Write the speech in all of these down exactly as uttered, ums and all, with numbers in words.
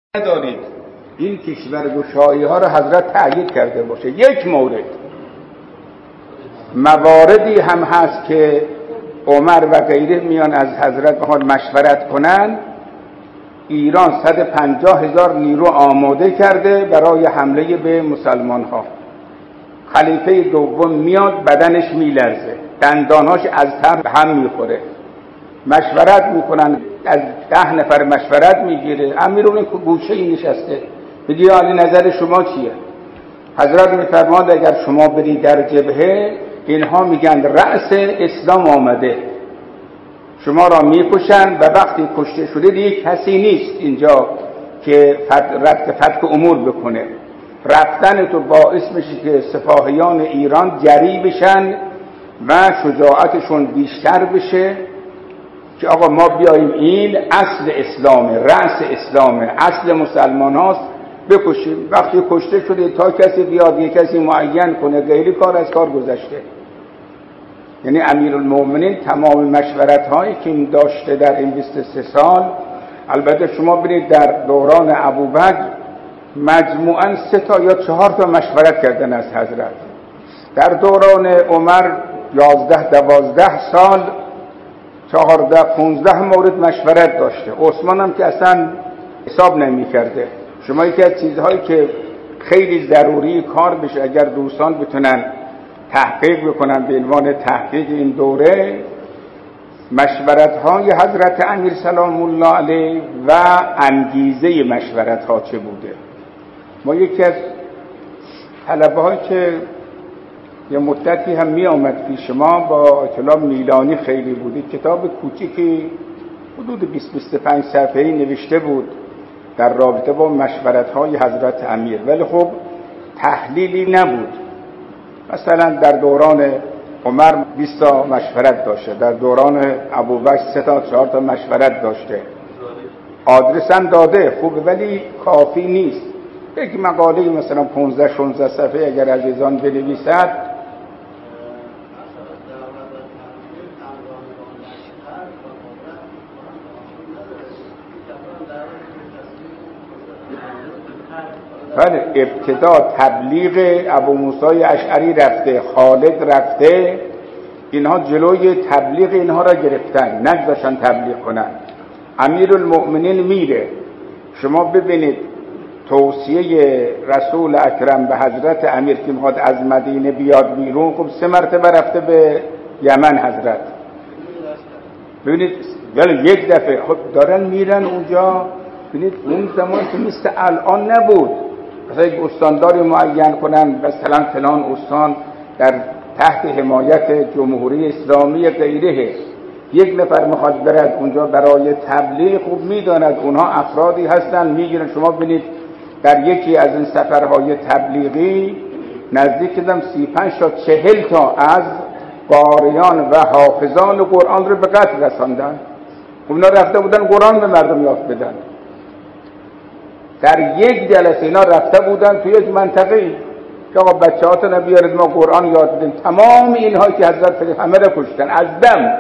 ندارید این کشورگشایی ها را حضرت تأیید کرده باشه. یک مورد مواردی هم هست که عمر و غیره میان از حضرت بخواد مشورت کنن. ایران صد و پنجاه هزار نیرو آماده کرده برای حمله به مسلمان ها. خلیفه دوم میاد بدنش میلرزه، دندانهاش از تب هم میخوره، مشورت میکنن، از ده نفر مشورت میگیره. امیرون گوشه ای نشسته، میگه علی نظر شما چیه؟ حضرت میفرماد اگر شما برید در جبهه اینها میگن رأس اسلام آمده، شما را میکشن و وقتی کشته شده دیگه کسی نیست اینجا که رد فتک امور بکنه. رفتن تو باعث میشه که سپاهیان ایران جری بشن و شجاعتشون بیشتر بشه که آقا ما بیاییم این اصل اسلامه، رأس اسلامه، اصل مسلمان هاست، بکشیم. وقتی کشته شده تا کسی بیاد یک کسی معین کنه غیری کار از کار گذشته. یعنی امیرالمومنین تمام مشورت هایی که این داشته در این بیست و سه سال، البته شما برید در دوران ابوبکر مجموعاً سه تا یا چهار تا مشورت کردن از حضرت. در دوران عمر یازده دوازده سال چهارده پونزده مورد مشورت داشته. عثمان هم که اصلا حساب نمی کرده. شما یکی از چیزهایی که خیلی ضروری کار بشه اگر دوستان بتونن تحقیق بکنن به عنوان تحقیق این دوره، مشورت های حضرت امیر سلام الله علیه و انگیزه مشورت ها چه بوده. ما یکی از طلبه هایی که یه مدتی هم می آمد پیش ما با اطلاع میلانی خیلی بودی، کتاب کوچیکی حدود بیست بیست و پنج صفحه‌ای نوشته بود در رابطه با مشورت های حضرت امیر، ولی خب تحلیلی نبود. مثلا در دوران عمر بیست تا مشورت داشته، در دوران ابوبکر سه تا چهار تا مشورت داشته، آدرس هم داده خوبه ولی کافی نیست. یک مقاله مثلا پانزده شانزده صفحه اگر عزیزان بنویسد بله. ابتدا تبلیغ ابو موسی اشعری رفته، خالد رفته، اینها جلوی تبلیغ اینها را گرفتن، نگذاشتن تبلیغ کنن. امیرالمؤمنین میره، شما ببینید توصیه رسول اکرم به حضرت امیر که میخواد از مدینه بیاد بیرون، خب سه مرتبه رفته به یمن حضرت. ببینید ولی یک دفعه خب دارن میرن اونجا. ببینید اون زمان که مثل الان نبود، مثلا یک استانداری معین کنن مثلا فلان استان در تحت حمایت جمهوری اسلامی غیره، یک نفر میخواد برد اونجا برای تبلیغ، خوب میداند اونها افرادی هستن میگیرن. شما ببینید در یکی از این سفرهای تبلیغی نزدیک کدام سی پنج تا چهل تا از قاریان و حافظان قرآن رو به قتل رساندن. اونا رفته بودن قرآن به مردم یاد بدن. در یک جلسه اینا رفته بودن تو یک منطقه که آقا بچه‌هاتون رو بیارید ما قرآن یاد بدیم. تمام اینها که حضرت همه رو کشتن از دم.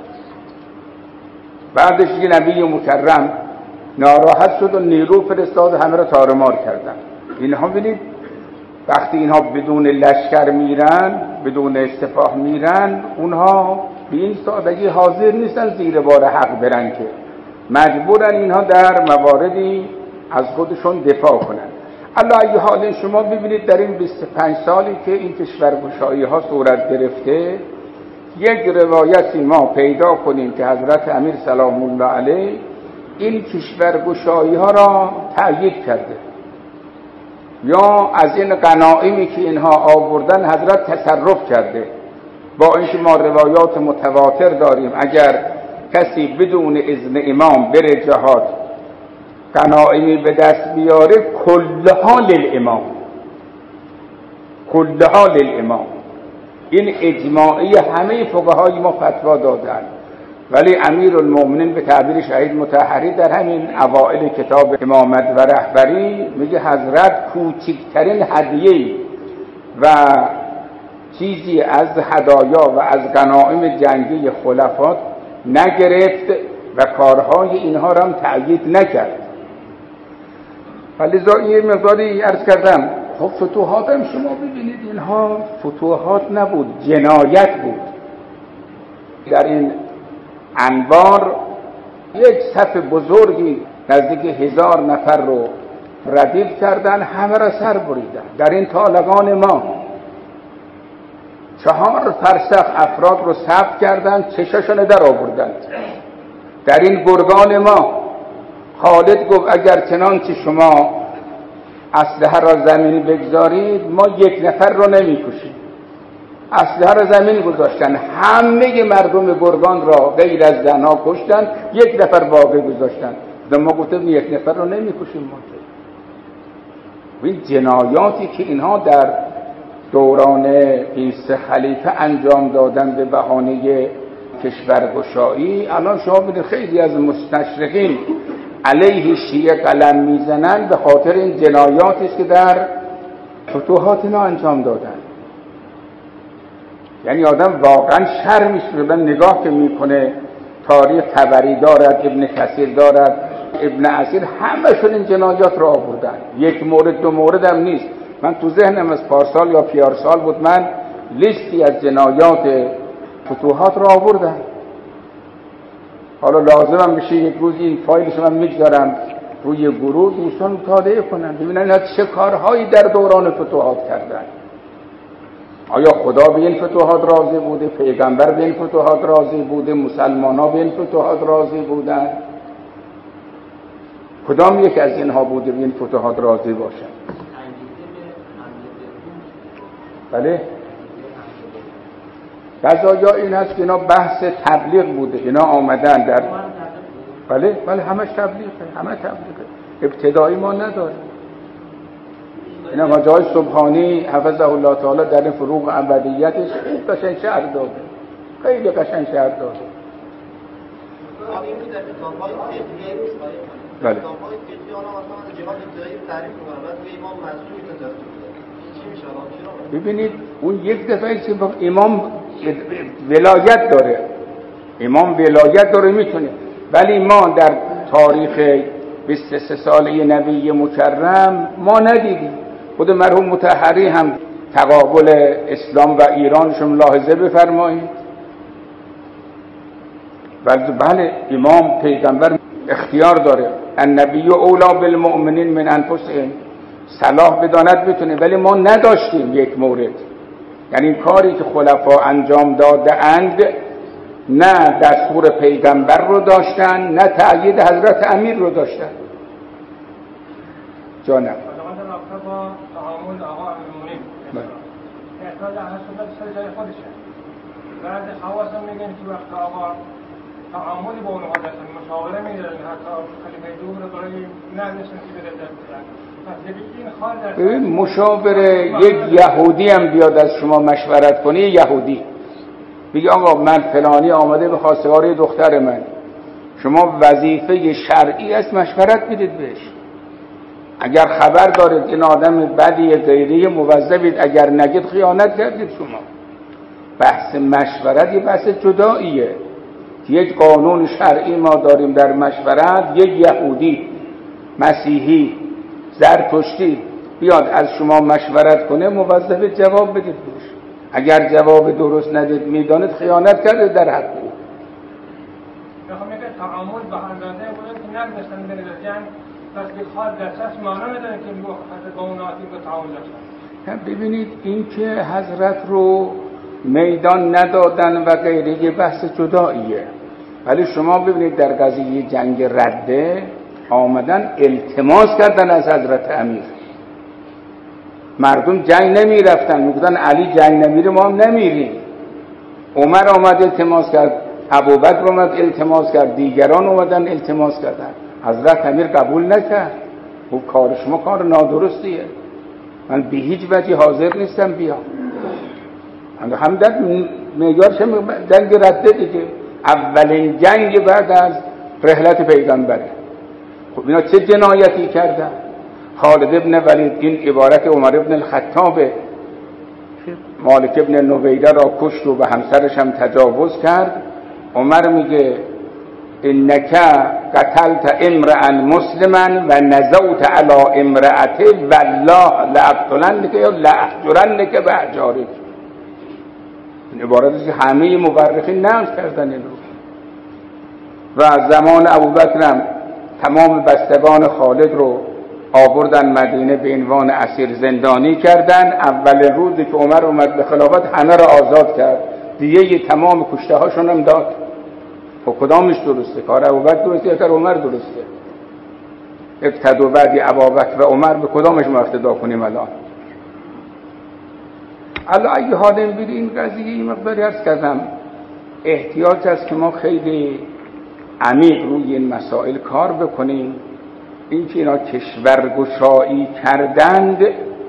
بعدش که نبی مکرم ناراحت شد و نیرو فرستاد همه رو تارمار کردن. اینها ببینید وقتی اینها بدون لشکر میرن، بدون سپاه میرن، اونها به این سادگی حاضر نیستن زیر بار حق برن، که مجبورن اینها در مواردی از خودشون دفاع کنن. علی ای حال شما ببینید در این بیست و پنج سالی که این کشورگشایی ها صورت گرفته، یک روایتی ما پیدا کنیم که حضرت امیر سلام الله علیه این کشورگشایی ها را تأیید کرده، یا از این غنایمی که اینها آوردن حضرت تصرف کرده. با اینکه ما روایات متواتر داریم اگر کسی بدون اذن امام بره جهاد غنایمی به دست بیاره کلها للامام، کلها للامام. این اجماعی همه فقهای ما فتوا دادن، ولی امیرالمومنین به تعبیر شهید مطهری در همین اوائل کتاب امامت و رهبری میگه حضرت کوچکترین هدیه و چیزی از هدایا و از غنایم جنگی خلفات نگرفت و کارهای اینها را هم تأیید نکرد. ولی یه مقداری عرض کردم. خب فتوحات هم شما ببینید اینها فتوحات نبود، جنایت بود. در این انبار یک صف بزرگی نزدیک هزار نفر رو ردیف کردن، همه را سر بریدن. در این طالقان ما چهار فرسخ افراد رو ثبت کردن، چشاشون در آوردن. در این گرگان ما خالد گفت اگر چنانچه شما اسلحه را زمین بگذارید ما یک نفر رو نمیکشیم. اسلحه را زمین گذاشتن، همه مردم گرگان را غیر از زنها کشتن، یک نفر باقی گذاشتن. ما گفتیم یک نفر رو نمیکشیم. ما این جنایاتی که اینها در دوران این سه خلیفه انجام دادن به بهانه کشورگشایی، الان شما ببینید خیلی از مستشرقین علیه شیعه قلم میزنن به خاطر این جنایاتی است که در فتوحات اینا انجام دادن. یعنی آدم واقعا شرمش میشه نگاه که میکنه. تاریخ طبری دارد، ابن کثیر دارد، ابن اسیر، همشون این جنایات رو آوردن. یک مورد دو مورد هم نیست. من تو ذهنم از پارسال یا پیارسال بود من لیستی از جنایات فتوحات رو آوردم. حالا لازمم بشه یک روز این فایلش من میگذارم روی گروه، دوستان مطالعه کنن ببینن اینا چه کارهایی در دوران فتوحات کردن. آیا خدا به این فتوحات راضی بوده؟ پیغمبر به این فتوحات راضی بوده؟ مسلمان ها به این فتوحات راضی بودن؟ کدام یک از اینها بوده به این فتوحات راضی باشن؟ بله؟ قضایا این هست که اینا بحث تبلیغ بوده. اینا آمدن در بله بله همش تبلیغه، همه تبلیغه. ابتدایی ما نداره. اینا مجای سبحانی حفظه الله تعالی در این فروغ ابدیتش قشنگ شرح داده، خیلی قشنگ شرح داده. بله. ببینید اون یک دفعه که امام ولایت داره، امام ولایت داره میتونه، ولی ما در تاریخ بیست و سه ساله نبی مکرم ما ندیدیم. خود مرحوم مطهری هم تقابل اسلام و ایرانشون ملاحظه بفرمایید. بله امام پیغمبر اختیار داره، النبی اولا بالمؤمنین من انفسهم، صلاح بداند بتونه، ولی ما نداشتیم یک مورد. یعنی این کاری که خلفا انجام داده اند نه دستور پیغمبر رو داشتن نه تأیید حضرت امیر رو داشتن. جانم با تعامل آقا امیرالمومنین اعتراض اهل سنت سر جای خودشه. بعد خواص هم میگن که وقت آقا تعاملی با اونها داشتن، مشاوره میدادن، حتی خلیفه دوم رو برای نهنشن که بده دادن. مشاوره یک یهودی هم بیاد از شما مشورت کنی، یهودی میگه آقا من فلانی آمده به خواستگاری دختر من، شما وظیفه شرعی است مشورت بدید بهش. اگر خبر دارید این آدم بدی غیری موظفید، اگر نگید خیانت کردید شما. بحث مشورت یه بحث جداییه. یک قانون شرعی ما داریم در مشورت، یک یهودی، مسیحی، زرتشتی بیاد از شما مشورت کنه، موظفید جواب بدید بهش. اگر جواب درست ندید میدانید خیانت کردید در حق او. میخوام میگه تعامل با اندازه بودن که نگذاشتن بره جنگ، پس که خواهد دستش معنا نداره که حضرت با اون آتی به تعامل داشتن. ببینید این که حضرت رو میدان ندادن و غیره یه بحث جداییه، ولی شما ببینید در قضیه جنگ رده آمدن التماس کردن از حضرت امیر. مردم جنگ نمی رفتن، میگفتن علی جنگ نمیره ما هم نمیریم. عمر آمد التماس کرد، ابوبکر آمد التماس کرد، دیگران اومدن التماس کردن. حضرت امیر قبول نکرد، گفت کار شما کار نادرستیه، من به هیچ وجه حاضر نیستم بیام. هم در معیارش جنگ رده دیگه، اولین جنگ بعد از رحلت پیغمبره. خب اینا چه جنایتی کردن؟ خالد ابن ولید، این عبارت عمر ابن الخطاب، مالک ابن نویره را کشت و به همسرش هم تجاوز کرد. عمر میگه انک قتلت امرئا مسلما و نزوت علی امرأته والله لاقتلنک یا لاحجرنک باحجارک. این عبارتی که همه مورخین نقل کردن این رو. و از زمان ابوبکر هم تمام بستگان خالد رو آوردن مدینه به عنوان اسیر زندانی کردن. اول روزی که عمر اومد به خلافت همه رو آزاد کرد، دیگه تمام کشته هاشون هم داد. خب کدامش درسته؟ کار ابوبکر درسته یا کار عمر درسته؟ اقتدوا بعد ابوبکر و عمر، به کدامش ما اقتدا کنیم الان؟ علی ای حال این بیر این قضیه این مقداری عرض کردم احتیاج است که ما خیلی عمیق روی این مسائل کار بکنیم. این که اینا کشورگشایی کردند،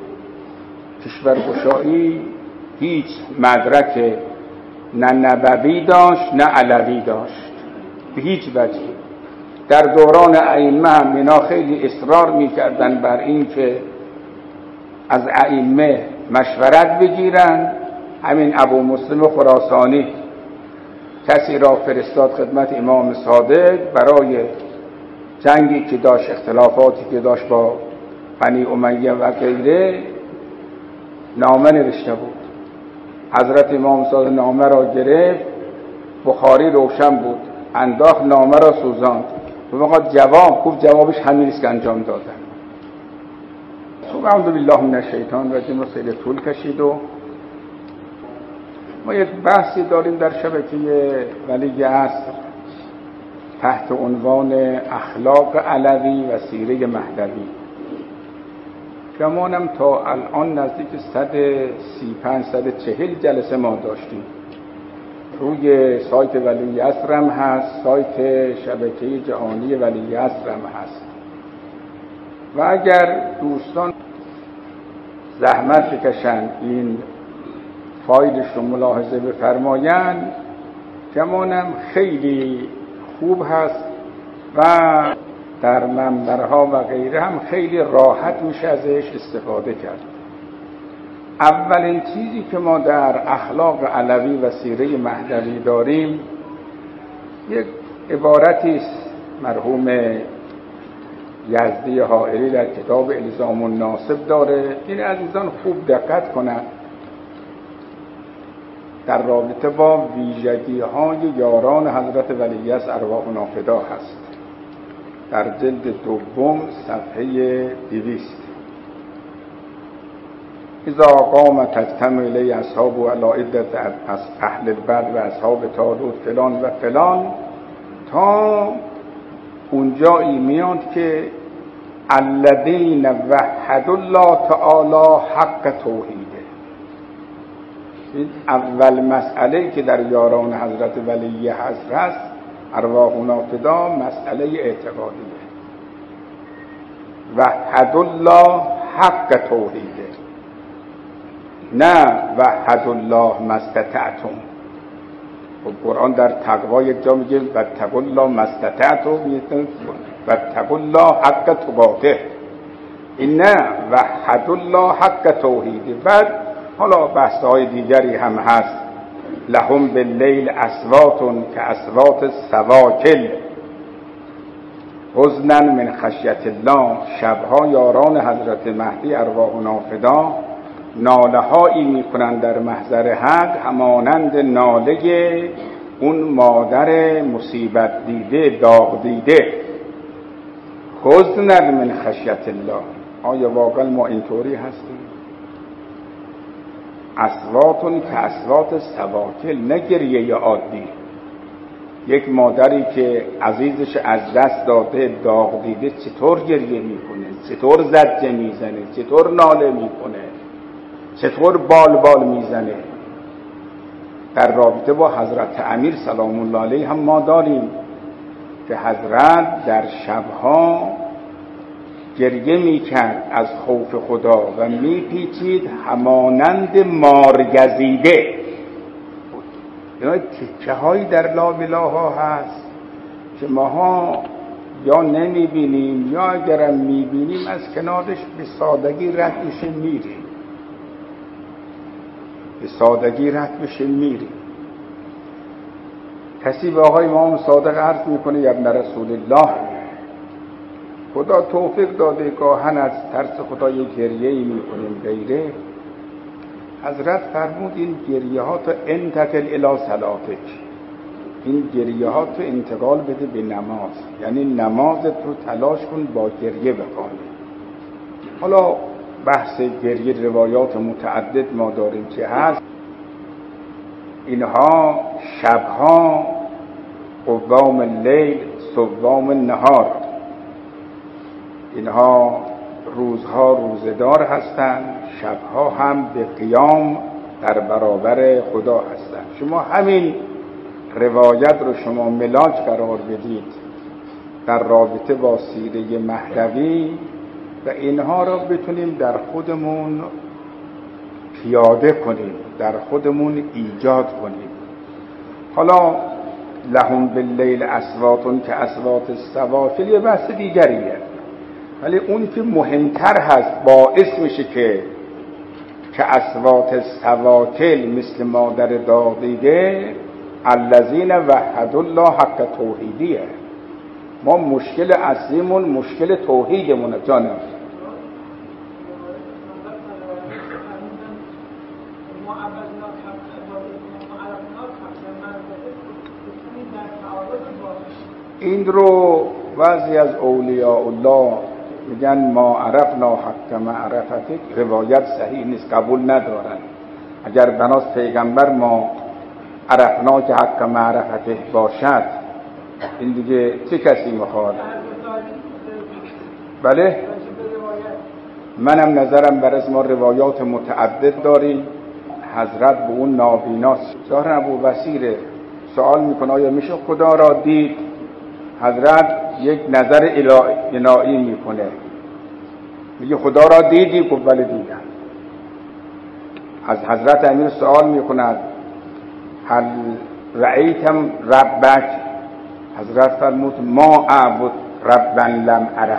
کشورگشایی هیچ مدرک نه نبوی داشت نه علوی داشت به هیچ وجه. در دوران ائمه هم اینا خیلی اصرار میکردن بر این که از ائمه مشورت بگیرن. همین ابو مسلم خراسانی کسی را فرستاد خدمت امام صادق برای جنگی که داشت، اختلافاتی که داشت با بنی امیه و غیره، نامه نوشته بود. حضرت امام صادق نامه را گرفت، بخاری روشن بود، انداخت نامه را سوزاند و وقت جواب گفت جوابش همین است که انجام دادن. خب اعوذ بالله من الشیطان الرجیم. خیلی طول کشید و ما یک بحثی داریم در شبکه ولی عصر تحت عنوان اخلاق علوی و سیره مهدوی. گمانم تا الان نزدیک صد و سی و پنج صد و چهل جلسه ما داشتیم. روی سایت ولی عصر هم هست، سایت شبکه جهانی ولی عصر هم هست. و اگر دوستان زحمت بکشند این فایلش رو ملاحظه بفرمایند، گمانم خیلی خوب هست و در منبرها و غیره هم خیلی راحت میشه ازش استفاده کرد. اولین چیزی که ما در اخلاق علوی و سیره مهدوی داریم یک عبارتی است مرحوم یزدی حائری در کتاب الزام الناسب داره. این عزیزان خوب دقت کنند در رابطه با ویژگی های یاران حضرت ولیعصر ارواحنا فدا هست، در جلد دوم صفحه دویست. اذا قام تجتمع الیه اصحاب علی عدة از اهل البدر و اصحاب طالوت فلان و فلان، تا اونجایی میاد که الذین وحدوا الله تعالی حق توحیده. این اول مسئله که در یاران حضرت ولی هست هست ارواحنا فدا مسئله اعتقادیه. وحدوا الله حق توحیده، نه وحدوا الله ما استطعتم. خب قرآن در تقوا یک جا میگه واتقوا الله ما استطعتم، واتقوا الله حق تقاته. این نه وحدوا الله حق توحیده. بعد حالا بحث‌های دیگری هم هست. لهم باللیل اصوات که اصوات السواکل حزنا من خشیت الله. شبها یاران حضرت مهدی ارواحنا فدا ناله هایی میکنند در محضر حق همانند ناله اون مادر مصیبت دیده، داغ دیده. حزنا من خشیت الله. آیا واقعا ما اینطوری هستیم؟ اصواتون که اصوات سواکل، نه گریه عادی. یک مادری که عزیزش از دست داده، داغ دیده، چطور گریه میکنه؟ چطور زجه میزنه؟ چطور ناله میکنه؟ چطور بال بال میزنه؟ در رابطه با حضرت امیر سلام الله علیه هم ما داریم که حضرت در شبها گریه میکرد از خوف خدا و میپیچید همانند مارگزیده. اینا تکه هایی در لا اله ها هست که ماها یا نمیبینیم یا اگرم میبینیم از کنارش به سادگی رد میشه میریم، به سادگی رد میشه میریم. کسی به آقای امام صادق عرض میکنه یا ابن رسول الله، خدا توفیق داده گاهن از ترس خدا یک گریه ای میکنیم غیره. حضرت فرمود این گریه ها تو انتقل الی صلاتک، این گریه ها تو انتقال بده به نماز، یعنی نمازت رو تلاش کن با گریه بخوانی. حالا بحث گریه روایات متعدد ما داریم که هست، اینها شبها قوام اللیل صوام النهار، اینها روزها روزدار هستند، شبها هم به قیام در برابر خدا هستند. شما همین روایت رو شما ملاک قرار بدید در رابطه با سیره مهدوی و اینها رو بتونیم در خودمون پیاده کنیم، در خودمون ایجاد کنیم. حالا لهم باللیل اصواتون که اصوات السوافل یه بحث دیگریه، ولی اون که مهمتر هست باعث میشه که که اصوات السواکل مثل مادر داغیده الذین وحدوا الله حق توحیدیه. ما مشکل اصلیمون مشکل توحیدمونه جانم. این رو بعضی از اولیاء الله میگن ما عرفنا حق معرفتک، روایت صحیح نیست، قبول ندارن. اگر بناس پیغمبر ما عرفنا که حق معرفته باشد، این دیگه چه کسی میخواد؟ بله منم نظرم بر از ما روایات متعدد داریم. حضرت به اون نابیناست. ظاهر ابو بصیر سوال میکنه آیا میشه خدا را دید؟ حضرت یک نظر الهی میکنه، میگه خدا را دیدی؟ خب بله دیدم. از حضرت امیر سوال میکند هل رأیتم ربک؟ حضرت فرمود ما اعبد ربا لم اره.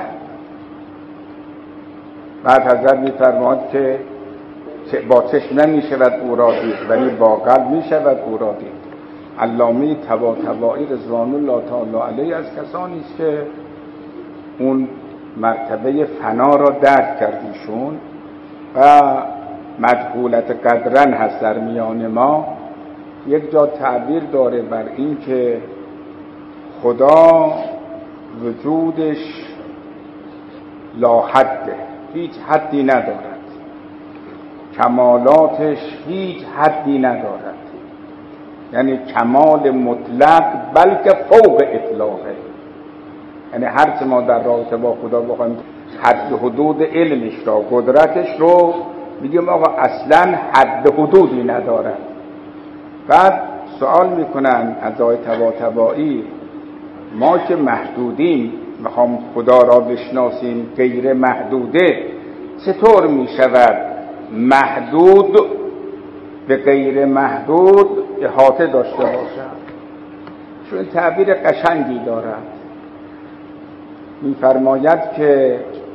بعد حضرت میفرماد که با چشم نمیشود او را دید ولی با قلب میشود او را دید. علامه طباطبایی رضوان الله تعالی علیه از کسانی است که اون مرتبه فنا را درک کردیشون و مجهولت قدرن هست در میان ما. یک جا تعبیر داره بر این که خدا وجودش لا حده، هیچ حدی ندارد، کمالاتش هیچ حدی ندارد، یعنی کمال مطلق بلکه فوق اطلاقه. یعنی هر چه ما در رابطه با خدا بخوایم حد حدود علمش را قدرتش رو میگیم آقا اصلا حد حدودی ندارد. بعد سوال میکنن اعضای طباطبایی ما که محدودیم میخوام خدا را بشناسیم غیر محدوده، چطور میشود محدود به غیر محدود احاطه داشته باشد؟ چون تعبیر قشنگی دارد، میفرماید که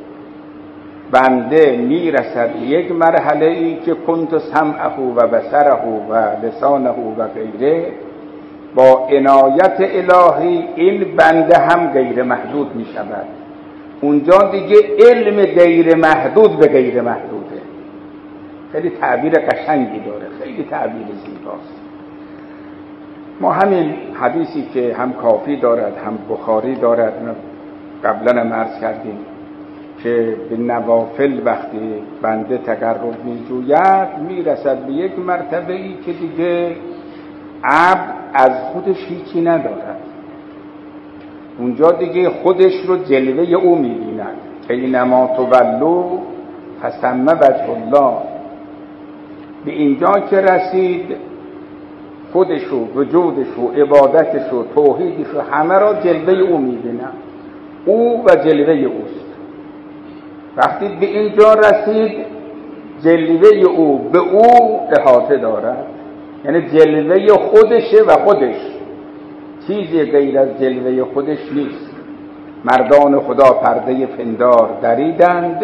بنده میرسد یک مرحله ای که کنت سمعه و بصره و لسانه و غیره، با عنایت الهی این بنده هم غیر محدود می شود. اونجا دیگه علم غیر محدود به غیر محدوده. خیلی تعبیر قشنگی داره، خیلی تعبیر زیباست. ما همین حدیثی که هم کافی دارد هم بخاری دارد قبلا هم عرض کردیم که به نوافل وقتی بنده تقرب می جوید می رسد به یک مرتبه ای که دیگه عبد از خودش هیچی ندارد. اونجا دیگه خودش رو جلوه او می بیند. اینما تولوا فثم وجه الله. به اینجا که رسید خودش رو، وجودش رو، عبادتش رو، توحیدش رو همه را جلوه او می بیند. او و جلوه اوست. وقتی به اینجا رسید جلوه او به او احاطه دارد، یعنی جلوه خودشه و خودش چیزی غیر از جلوه خودش نیست. مردان خدا پرده پندار دریدند،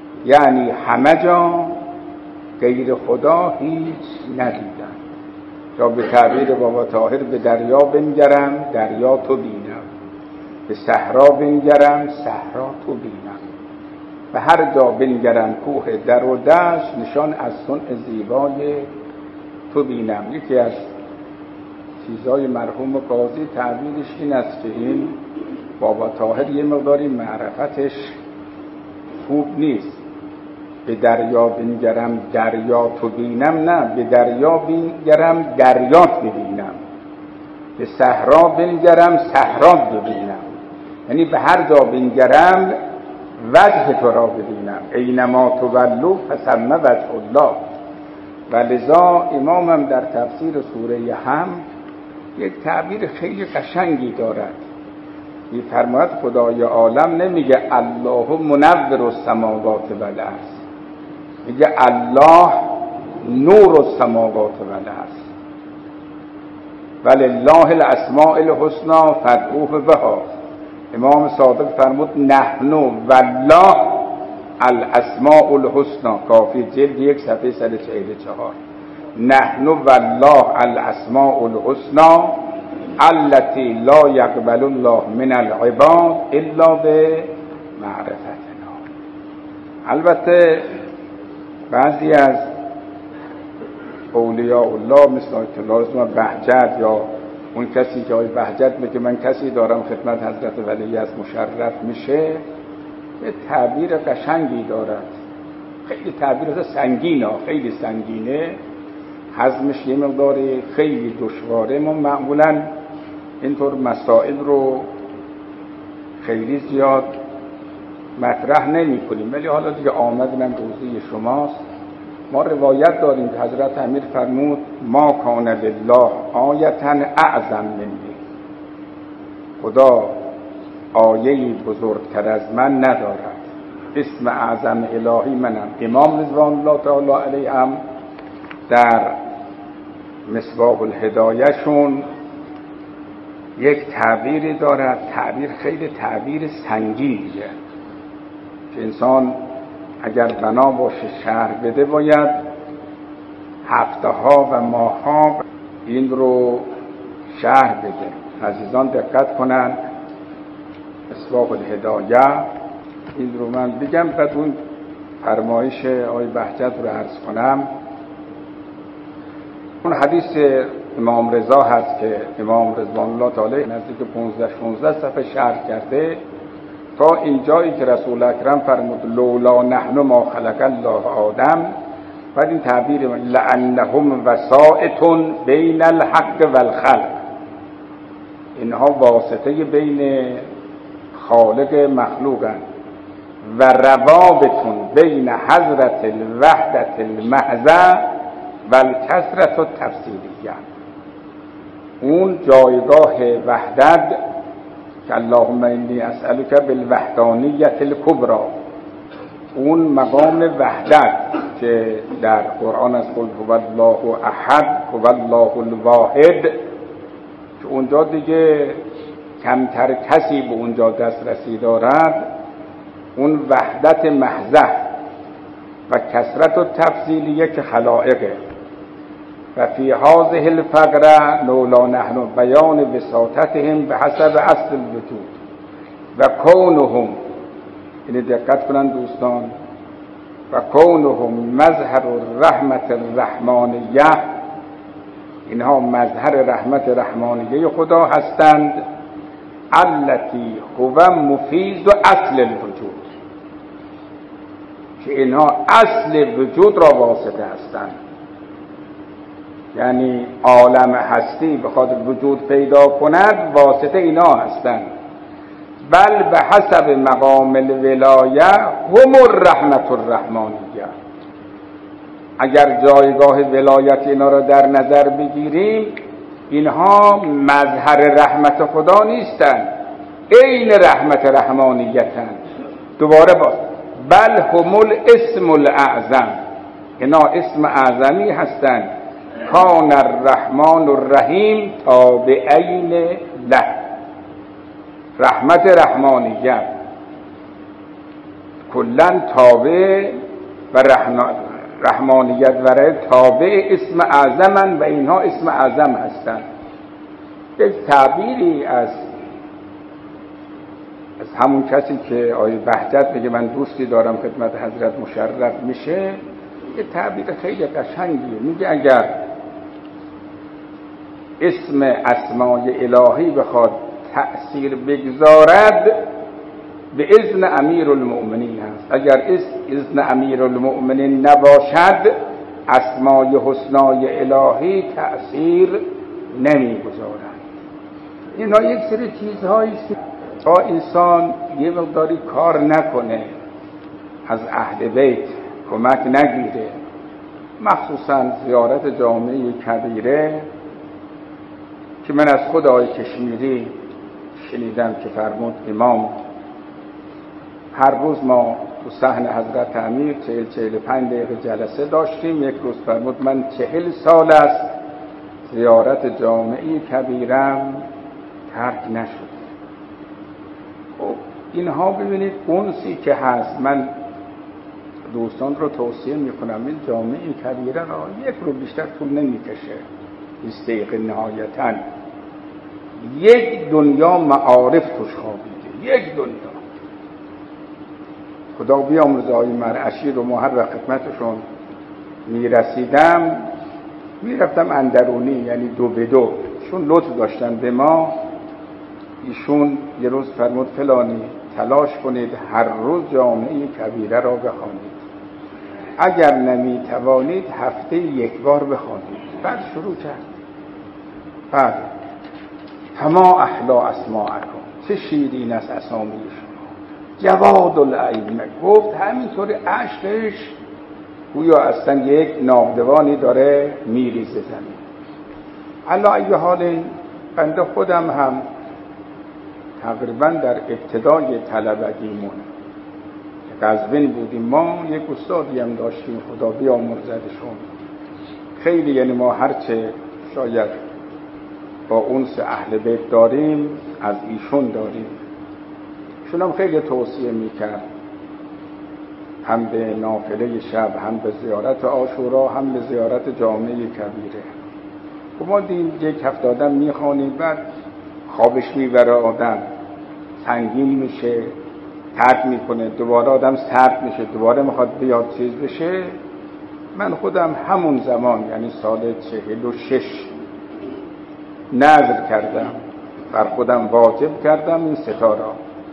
یعنی همه جا غیر خدا هیچ ندیدند. یا به تعبیر بابا طاهر به دریا بنگرم دریا تو بینم، به صحرا بنگرم صحرا تو بینم، به هر جا بنگرم کوه در و دشت نشان از صنع زیبای تو بینم. یکی از چیزای مرحوم قاضی تعبیرش این است که این بابا طاهر یه مقداری معرفتش خوب نیست. به دریا بنگرم دریا تو بینم، نه، به دریا بنگرم دریات ببینم، به صحرا بنگرم صحرات ببینم. یعنی به هر جا بنگرم وجه تو را ببینم. اینما تولوا فثم وجه الله. و لذا امامم در تفسیر سوره هم یک تعبیر خیلی قشنگی دارد. می‌فرماید خدای عالم نمیگه الله منور السماوات والارض، میگه الله نور السماوات والارض ولله الاسماء الحسنى فادعوه بها. امام صادق فرمود نحن والله الاسماء الحسنى، کافی جلد یک صفحه صد و چهل و چهار. نحن والله الاسماء الحسنى التي لا يقبل الله من العباد الا بمعرفتنا. البته بعضی از اولیاء الله مثل آیت الله بهجت یا اون کسی که آیت بهجت میگه من کسی دارم خدمت حضرت ولی از مشرف میشه، یه تعبیر قشنگی دارد. خیلی تعبیر سنگینه، خیلی سنگینه، هضمش یه مقدار خیلی دشواره. ما معمولا اینطور مسائل رو خیلی زیاد مطرح نمی کنیم، ولی حالا دیگه آمدنم روزی شماست. ما روایت داریم که حضرت امیر فرمود ما کان لله آیتا اعظم منی، خدا آیه‌ای بزرگتر از من ندارد. اسم اعظم الهی منم. امام رضوان الله تعالی علیه هم در مصباح الهدایه شون یک تعبیری دارد، تعبیر خیلی تعبیر سنگینیه که انسان اگر بنا باشه شرح بده باید هفته ها و ماه ها این رو شرح بده. عزیزان دقت کنن، مصباح الهدایه این رو من بگم، بعد اون فرمایش آقای بهجت رو عرض کنم. اون حدیث امام رضا هست که امام رضوان الله تعالی نزدیک پانزده شانزده صفحه شرح کرده تا اینجایی که رسول اکرم فرمود لولا نحن ما خلق الله آدم. بعد این تعبیر لانهم وسائط بین الحق والخلق، اینها واسطه بین خالق مخلوقن و روابطون بین حضرت الوحدت المحضه و الکثرت التفصیلیه. اون جایگاه وحدت که اللهم انی اسألک بالوحدانیت الکبری، اون مقام وحدت که در قرآن از قل هو الله احد هو الله الواحد، که اونجا دیگه کمتر کسی به اونجا دسترسی دارد، اون وحدت محضه و کثرت و تفضیلیه که خلائقه. و فی هذه الفقره لولا نحن بیان وساطتهم به حسب اصل الوجود و کونهم، اینه دقت کنن دوستان، و کونهم مظهر الرحمت الرحمانیه، اینها مظهر رحمت رحمانیه خدا هستند. التی هو مفیض و اصل الوجود، که اینها اصل وجود را واسطه هستند. یعنی عالم هستی بخواد وجود پیدا کند واسطه اینا هستند. بل به حسب مقام الولایه هم الرحمت الرحمانیه. اگر جایگاه ولایت اینا را در نظر بگیریم، اینها مظهر رحمت خدا نیستند، عین رحمت رحمانیتند. دوباره باز بل هم الاسم الاعظم، اینا اسم اعظمی هستند. کان الرحمن الرحیم تابعین له، رحمت رحمانیت کلن تابع و رحمانیت وره تابع اسم اعظمن و اینها اسم اعظم هستند. یک تعبیری از از همون کسی که آیه بهجت میگه من دوستی دارم خدمت حضرت مشرف میشه، یه تعبیر خیلی قشنگیه. میگه اگر اسم اسمای الهی بخواد تأثیر بگذارد به اذن امیر المؤمنین هست. اگر اذن امیر المؤمنین نباشد اسمای حسنای الهی تأثیر نمیگذارد. اینا یک سری چیزهایی که تا انسان یه مقداری کار نکنه، از اهل بیت کمک نگیره، مخصوصا زیارت جامعه کبیره که من از خود آقای کشمیری شنیدم که فرمود امام هر روز ما تو صحن حضرت امیر چهل چهل پنج دقیقه جلسه داشتیم. یک روز فرمود من چهل سال است زیارت جامعه کبیرم ترک نشد. خب اینها ببینید اونسی که هست. من دوستان رو توصیه میکنم این جامعه کبیره را یک رو بیشتر طول نمیکشه، بیست دقیقه نهایتاً. یک دنیا معارف توش خوابیده، یک دنیا. خدا بیامرزه آقای مرعشی رو ما هر وقت خدمتشون میرسیدم میرفتم اندرونی، یعنی دو به دو، چون لطف داشتن به ما. ایشون یه روز فرمود فلانی تلاش کنید هر روز جامعه کبیره را بخوانید، اگر نمیتوانید هفته یک بار بخوانید. بعد شروع کرد بعد هما احلا اسماءکم، چه شیرین است اسامی شما، جواد الائمه. گفت همینطوری عشقش گویا اصلا یک ناودوانی داره میریزه زمین. علی ای حال بنده خودم هم تقریبا در ابتدای طلبگیمون قزوین بودیم، ما یک استادی هم داشتیم خدا بیامرزدشون. خیلی یعنی ما هرچه شاید با اونس اهل بیت داریم از ایشون داریم. ایشون هم خیلی توصیه میکرد هم به نافله شب، هم به زیارت عاشورا، هم به زیارت جامعه کبیره. و ما دیم یک هفته آدم میخوانیم، بعد خوابش میبره، آدم سنگین میشه، ترک میکنه، دوباره آدم سرد میشه، دوباره میخواد بیاد چیز بشه. من خودم همون زمان یعنی سال چهل و شش نذر کردم، بر خودم واجب کردم این ستاره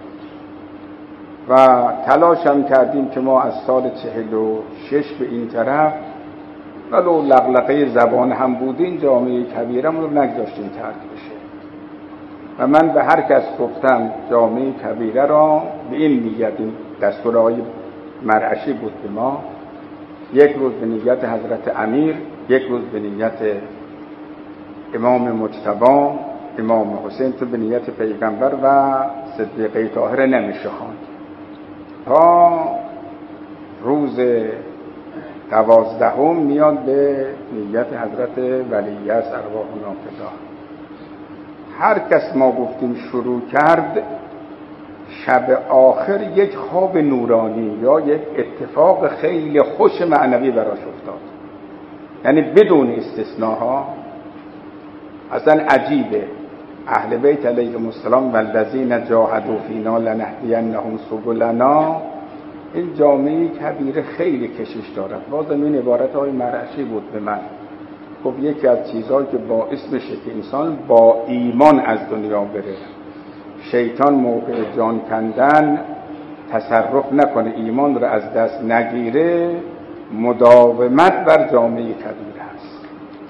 و تلاشم کردیم که ما از سال چهل و شش به این طرف ولو لغلقه زبان هم بودین جامعه کبیرم رو نگذاشتیم ترک بشه. و من به هر کس گفتم جامعه کبیره را به این نیت، این دستورهای مرعشی بود به ما، یک روز به نیت حضرت امیر، یک روز به نیت امام مجتبی، امام حسین، تو به نیت پیغمبر و صدیقه طاهره نمیشه خواند. تا روز دوازدهم میاد به نیت حضرت ولی از ارواح نافذه. هر کس ما گفتیم شروع کرد، شب آخر یک خواب نورانی یا یک اتفاق خیلی خوش معنوی براش افتاد، یعنی بدون استثناها. اصلا عجیبه. اهل بیت علیهم السلام والذین جاهدوا فینا لنهدینهم سبلنا، این جامعه کبیره خیلی کشش دارد. بازم این عبارت های مرعشی بود به من. خب یکی از چیزهایی که باعث میشه که انسان با ایمان از دنیا بره، شیطان موقع جان کندن تصرف نکنه، ایمان رو از دست نگیره، مداومت بر جامعه کبیره است.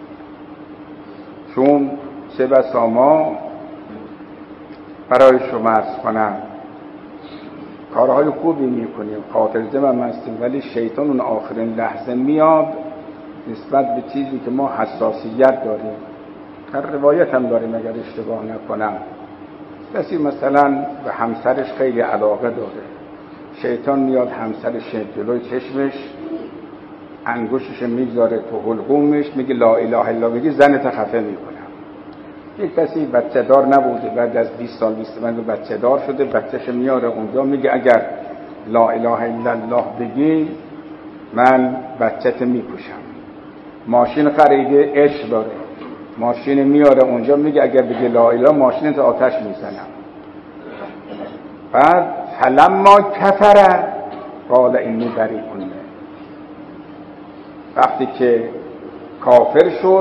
چون چه بسا ما برای شما عرض کنم کارهای خوبی میکنیم، خاطر جمع هستیم، ولی شیطان اون آخرین لحظه میاد نسبت به چیزی که ما حساسیت داریم. هر روایت هم داریم اگر اشتباه نکنم، کسی مثلا به همسرش خیلی علاقه داره، شیطان میاد همسرش جلوی چشمش انگوشش میگذاره تو حلقومش، میگه لا اله الا الله، میگه زنت خفه میکنم. یک کسی بچه دار نبوده، بعد از بیست سال بیست و پنج بچه دار شده، بچهش میاره اونجا، میگه اگر لا اله الا الله بگی من بچت میپوشم. ماشین خریده، عشق داره، ماشین میاره اونجا، میگه اگر بگه لا اله ماشینت آتش میزنم. بعد فلما کفر قال اینی بریء منه، وقتی که کافر شد